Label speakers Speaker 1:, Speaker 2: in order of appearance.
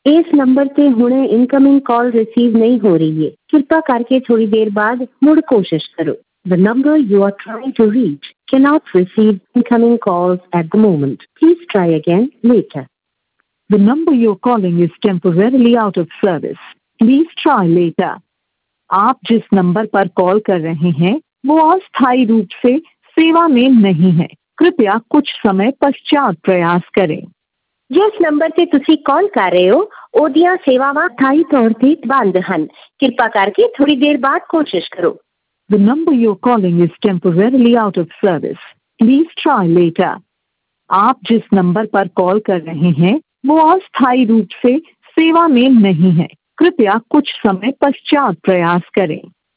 Speaker 1: इस नंबर ਤੇ ਹੁਣੇ ਇਨਕਮਿੰਗ ਕਾਲ ਰਿਸੀਵ ਨਹੀਂ ਹੋ ਰਹੀ ਹੈ। ਕਿਰਪਾ ਕਰਕੇ ਥੋੜੀ ਦੇਰ ਬਾਅਦ ਮੁੜ ਕੋਸ਼ਿਸ਼ ਕਰੋ। The number you are trying to reach cannot receive incoming calls at the moment. Please try again later. The number you're calling is temporarily out of service. Please try later. आप जिस नंबर पर call कर रहे हैं वो अस्थायी रूप से सेवा में नहीं है। कृपया कुछ समय पश्चात प्रयास करें। जिस नंबर ਤੇ ਤੁਸੀਂ ਕਾਲ ਕਰ ਰਹੇ ਹੋ ਉਹਦੀਆਂ ਸੇਵਾਵਾਂ ਸਥਾਈ ਤੌਰ ਤੇ ਬੰਦ ਹਨ। ਕਿਰਪਾ ਕਰਕੇ ਥੋੜੀ ਦੇਰ ਬਾਅਦ ਕੋਸ਼ਿਸ਼ ਕਰੋ। The number you're calling is temporarily out of service. Please try later. आप जिस नंबर पर कॉल कर रहे हैं वो अस्थायी रूप से सेवा में नहीं है। कृपया कुछ समय पश्चात प्रयास करें।